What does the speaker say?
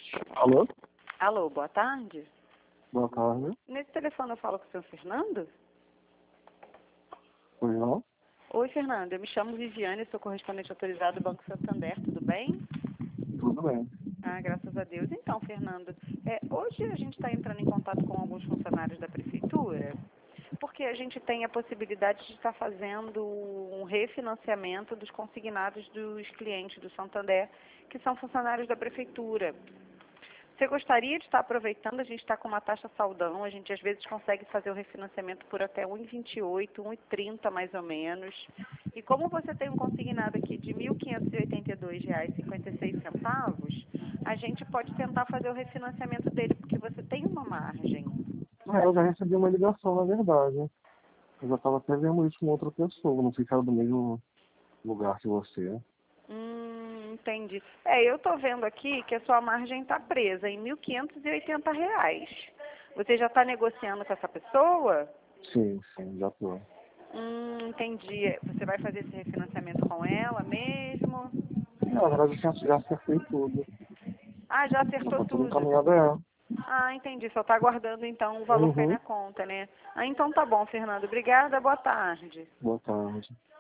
Alô? Alô, boa tarde. Boa tarde. Nesse telefone eu falo com o senhor Fernando? Pois não? Oi, Fernando. Eu me chamo Viviane, sou correspondente autorizado do Banco Santander. Tudo bem? Tudo bem. Ah, graças a Deus. Então, Fernando, hoje a gente está entrando em contato com alguns funcionários da Prefeitura, porque a gente tem a possibilidade de estar fazendo um refinanciamento dos consignados dos clientes do Santander, que são funcionários da Prefeitura. Você gostaria de estar aproveitando? A gente está com uma taxa saudão, a gente às vezes consegue fazer o refinanciamento por até 1,28, 1,30 mais ou menos. E como você tem um consignado aqui de R$ 1.582,56, a gente pode tentar fazer o refinanciamento dele, porque você tem uma margem. Eu já recebi uma ligação, na verdade. Eu já estava até vendo isso com outra pessoa. Não sei se era do mesmo lugar que você. Entendi. Eu estou vendo aqui que a sua margem está presa em R$ 1.580. Você já está negociando com essa pessoa? Sim, já tô. Entendi. Você vai fazer esse refinanciamento com ela mesmo? Na verdade, eu já acertei tudo. Ah, já Já acertou tá tudo tudo. encaminhado, é. Ah, entendi. Só está aguardando então o valor cair Uhum. na conta, né? Ah, então tá bom, Fernando. Obrigada. Boa tarde. Boa tarde.